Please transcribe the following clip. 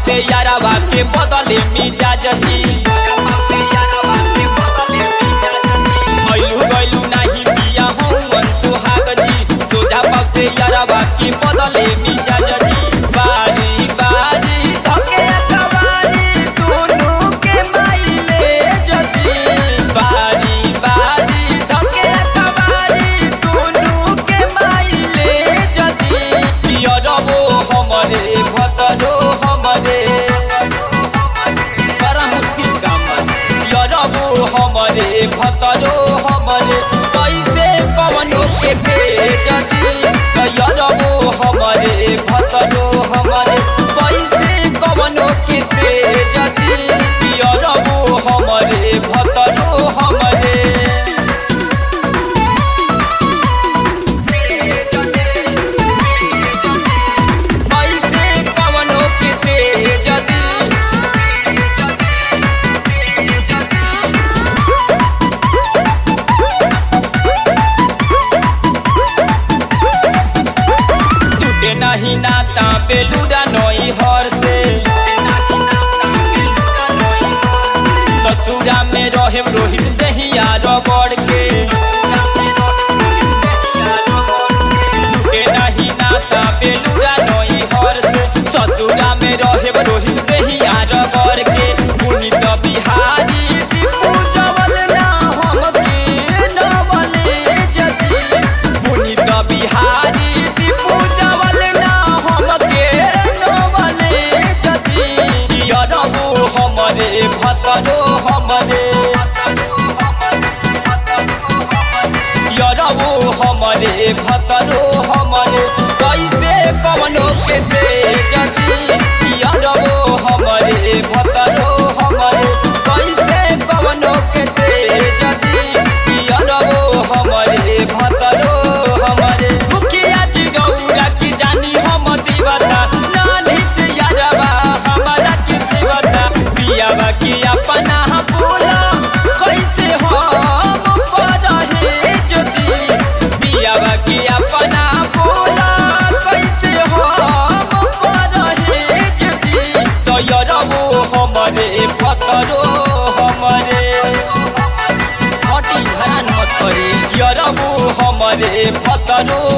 बाटे यारावा के बदले मिजाज जी भइलू गइलू नाही पिया हूँ सुहाग जी सोझा बाटे यारावा के बदले मिजाज जी बारी बारी धके अखबारी दोनों के माइले जदी बारी बारी धके अखबारी दोनों के माइले जदी यारवो हमरे भतरो हमरे बड़ा मुश्किल काम यारवो हमरे भतरो हमरे कैसे कवनो के जदी यारवो हमरे भतरो हमरे कैसे कवनो के जदी यारवो हमरे भतरो हमरे नहीं नाता बेलूरा नई हर से ससुरा में रहे रोहित दहिया रबड़ के नहीं नाता बेलूरा नई हर से ससुरा में रहे रोहित दहिया रबड़ के पुनीत बिहारी दीपू जवल ना हमके नवले जदी पुनीत बिहारी दीपू जवल हमरे भतरो हमरे यारवो हमरे भतरो हमरे कैसे कवनो के जदी यारवो हमरे भतरो हमरे कैसे कवनो के जदी यारवो हमरे भतरो हमरे मुखिया जी गौरा की जानी हम दीवता नानी से यारवा हमारा की सेवता पियावा की अपना बोला कैसे हम पढ़े जदी पियावा की अपना बोला कैसे हम पढ़े जदी तो यारवो हमरे भतरो हमरे हटी हरान मत करे यारवो हमरे भतरो